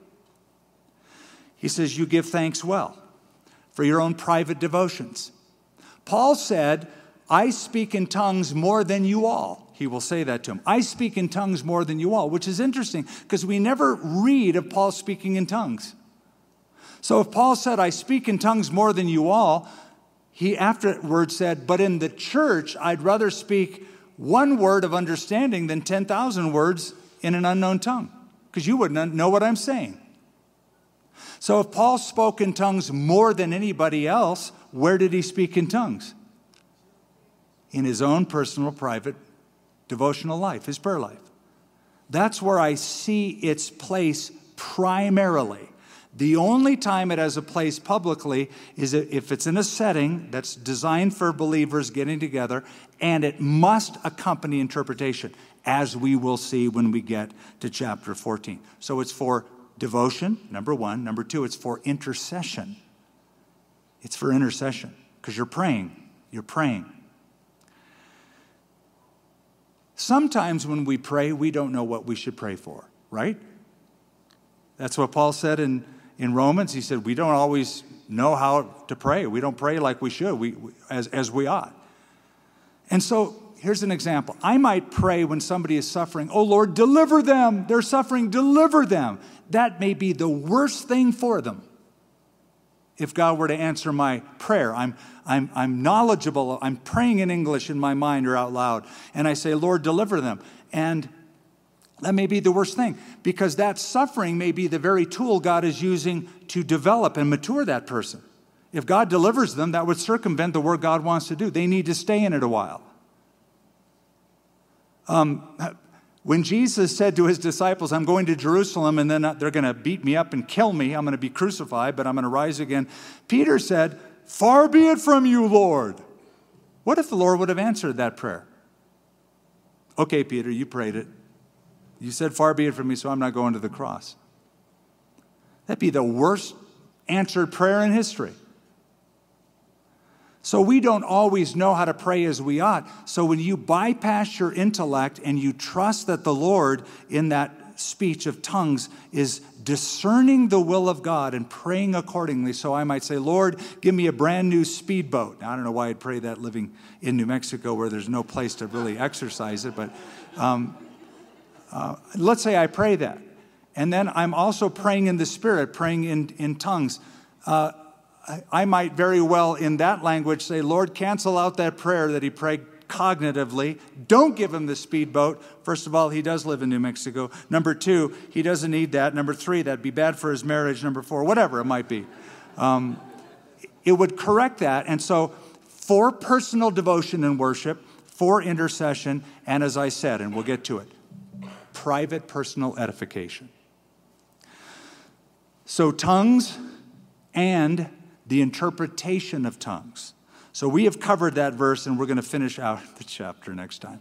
He says, you give thanks well for your own private devotions. Paul said, I speak in tongues more than you all. He will say that to him. I speak in tongues more than you all, which is interesting because we never read of Paul speaking in tongues. So if Paul said, I speak in tongues more than you all, he afterwards said, but in the church, I'd rather speak one word of understanding than 10,000 words in an unknown tongue, because you wouldn't know what I'm saying. So if Paul spoke in tongues more than anybody else, where did he speak in tongues? In his own personal, private, devotional life, his prayer life. That's where I see its place primarily. The only time it has a place publicly is if it's in a setting that's designed for believers getting together, and it must accompany interpretation, as we will see when we get to chapter 14. So it's for devotion, number one. Number two, it's for intercession. It's for intercession, because you're praying. You're praying. Sometimes when we pray, we don't know what we should pray for, right? That's what Paul said in Romans. He said, we don't always know how to pray. We don't pray like we should, as we ought. And so here's an example. I might pray when somebody is suffering, oh Lord, deliver them. They're suffering, deliver them. That may be the worst thing for them. If God were to answer my prayer, I'm knowledgeable, I'm praying in English in my mind or out loud, and I say, Lord, deliver them. And that may be the worst thing, because that suffering may be the very tool God is using to develop and mature that person. If God delivers them, that would circumvent the work God wants to do. They need to stay in it a while. When Jesus said to his disciples, I'm going to Jerusalem and then they're going to beat me up and kill me. I'm going to be crucified, but I'm going to rise again. Peter said, far be it from you, Lord. What if the Lord would have answered that prayer? Okay, Peter, you prayed it. You said, far be it from me, so I'm not going to the cross. That'd be the worst answered prayer in history. So we don't always know how to pray as we ought. So when you bypass your intellect and you trust that the Lord in that speech of tongues is discerning the will of God and praying accordingly. So I might say, Lord, give me a brand new speedboat. Now, I don't know why I'd pray that living in New Mexico where there's no place to really exercise it, but let's say I pray that. And then I'm also praying in the Spirit, praying in tongues. I might very well in that language say, Lord, cancel out that prayer that he prayed cognitively. Don't give him the speedboat. First of all, he does live in New Mexico. Number 2, he doesn't need that. Number 3, that'd be bad for his marriage. Number 4, whatever it might be. It would correct that. And so for personal devotion and worship, for intercession, and as I said, and we'll get to it, private personal edification. So tongues and the interpretation of tongues. So we have covered that verse, and we're going to finish out the chapter next time.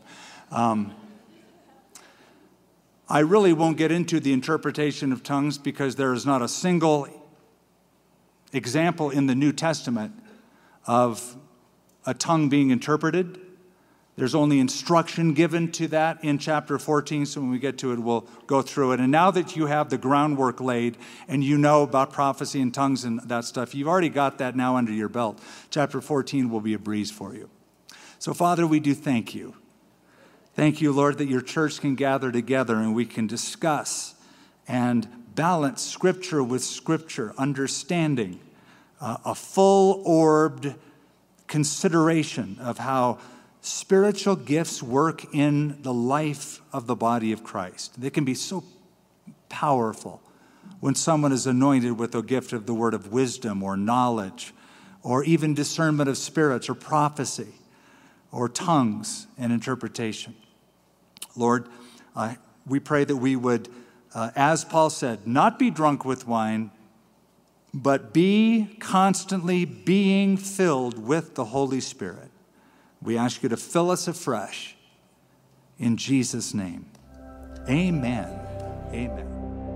I really won't get into the interpretation of tongues because there is not a single example in the New Testament of a tongue being interpreted. There's only instruction given to that in chapter 14, so when we get to it, we'll go through it. And now that you have the groundwork laid and you know about prophecy and tongues and that stuff, you've already got that now under your belt. Chapter 14 will be a breeze for you. So, Father, we do thank you. Thank you, Lord, that your church can gather together and we can discuss and balance Scripture with Scripture, understanding a full-orbed consideration of how spiritual gifts work in the life of the body of Christ. They can be so powerful when someone is anointed with a gift of the word of wisdom or knowledge or even discernment of spirits or prophecy or tongues and interpretation. Lord, we pray that we would, as Paul said, not be drunk with wine, but be constantly being filled with the Holy Spirit. We ask you to fill us afresh. In Jesus' name, amen. Amen.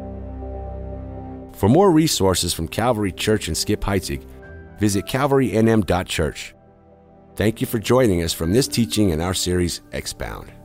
For more resources from Calvary Church in Skip Heitzig, visit calvarynm.church. Thank you for joining us from this teaching in our series, Expound.